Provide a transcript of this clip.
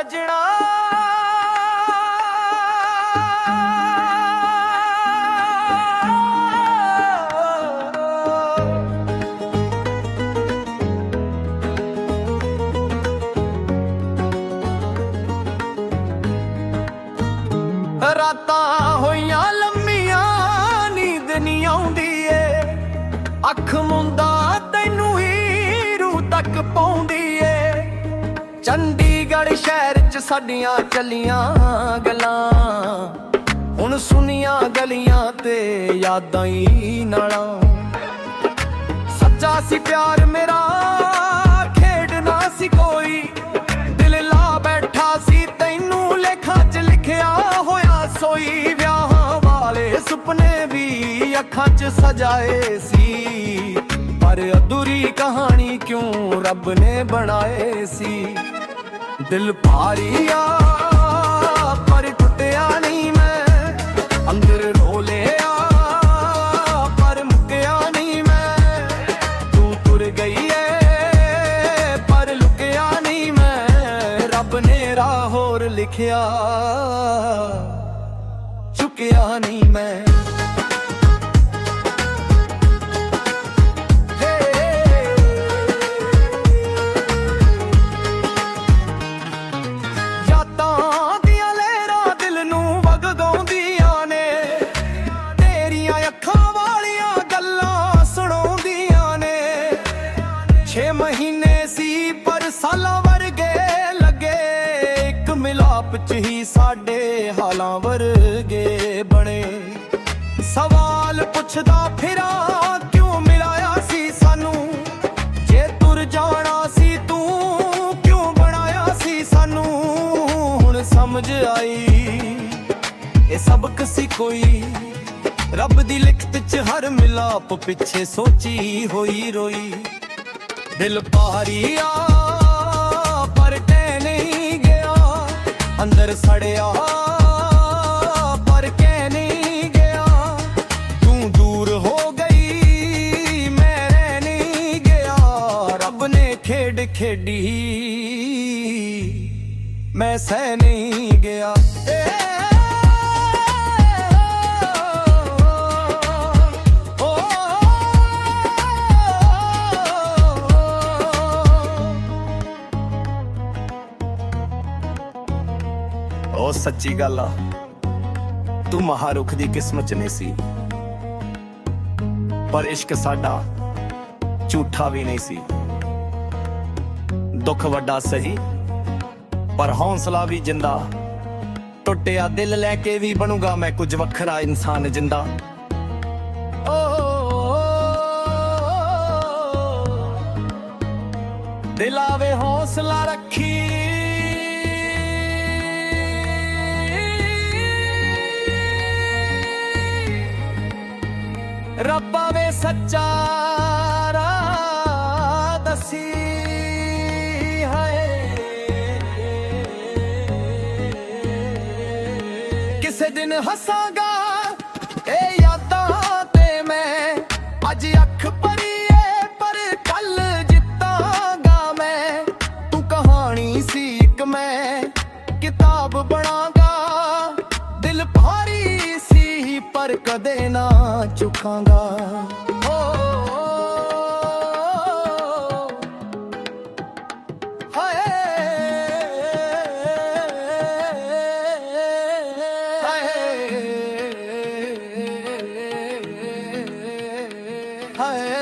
सजना रातां होइयां लम्मियां नींद नहीं आउंदी ए अख मुंदा तैनू ही रूह तक पाउंदी ए चंडीगढ़ शहर च साडियां चलियां गल्लां हुण सुनियां गलियां ते यादां ही नालां सच्चा सी प्यार मेरा खेडना सी कोई दिल ला बैठा सी तैनू लेखा च लिखिया होया सोई विआहां वाले सुपने भी अखां च सजाए सी पर अधूरी कहानी क्यों रब ने बनाए सी दिल भारी आ पर टुटिया नहीं मैं अंदर रो लिया पर मुक्किया नहीं मैं तू तुर गई है पर लुकिया नहीं मैं रब ने राह होर लिखिया चुकिया नहीं मैं ही साडे हालां वर्गे बने सवाल पुछदा फिरा क्यों मिलाया सी सानू जे तुर जाना सी तू क्यों बनाया सी सानू हुण समझ आई ये सबक सी कोई रब दी लिखत च हर मिलाप पिछे सोची होई रोई दिल भारी आ पर टह नहीं गया अंदर सड़िया पर कह नहीं गया तू दूर हो गई मैं रह नहीं गया रब ने खेड खेडी मैं सह नहीं गया ओ सच्ची गल आ तू महारुख दी किस्मत च नहीं सी पर इश्क साडा झूठा भी नहीं सी दुख वड्डा सही पर हौसला भी जिंदा टुटिया दिल लैके भी बनूंगा मैं कुछ वखरा इंसान जिंदा दिलावे हौसला रखी रब्बा वे सच्चा राह दसी है किसे दिन हसांगा ए यादां ते मैं अज अख भरी है पर कल जितांगा मैं तू कहानी सी एक मैं किताब बनांगा दिल भारी सी पर कदे ना चुकांगा हाय